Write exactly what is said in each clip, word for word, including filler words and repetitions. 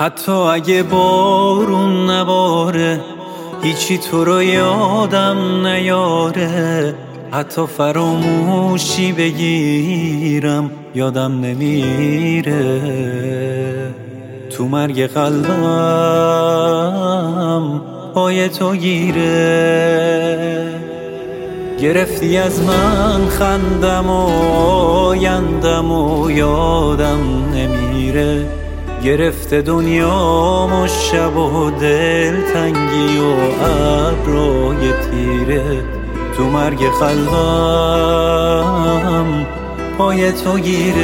حتی اگه بارون نباره هیچی تو رو یادم نیاره، حتی فراموشی بگیرم یادم نمیره. تو مرگ قلبم پای تو گیره، گرفتی از من خندم و آیندم و یادم نمیره. گرفته دنیام و شب و دلتنگی و ابرای تیره. تو مرگ قلبم پای تو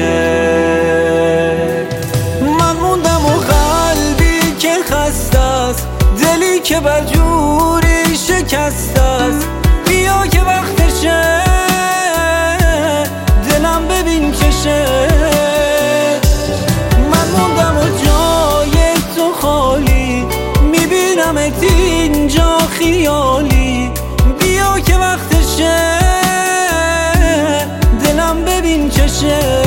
گیره. من موندم و قلبی که خسته است، دلی که بدجوری شکسته است. بیا که وقتشه، دلم ببین چشه. من موندم و جای تو خالی، میبینمت اینجا خیالی. بیا که وقتشه، دلم ببین چشه.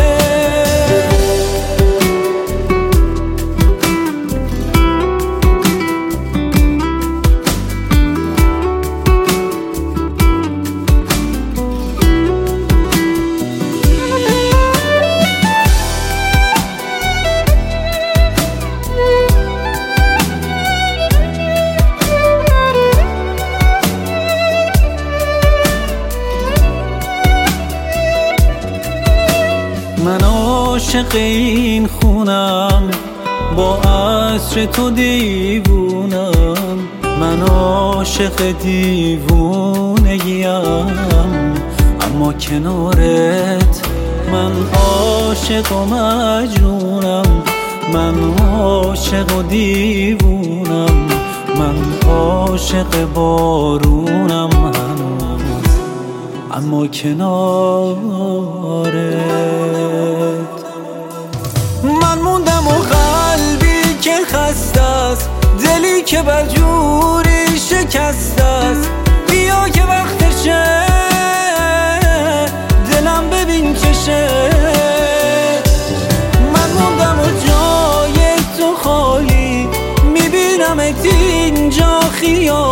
من عاشق این خونم، با عطر تو دیوونم. من عاشق دیوونگیم، اما کنارت من عاشق و مجنونم. من عاشق و دیوونم، من عاشق بارونم هنوز، اما کنارت. من موندم و قلبی که خسته است، دلی که بدجوری شکسته است. بیا که وقتشه، دلم ببین چشه. من موندم و جای تو خالی، میبینمت اینجا خیال.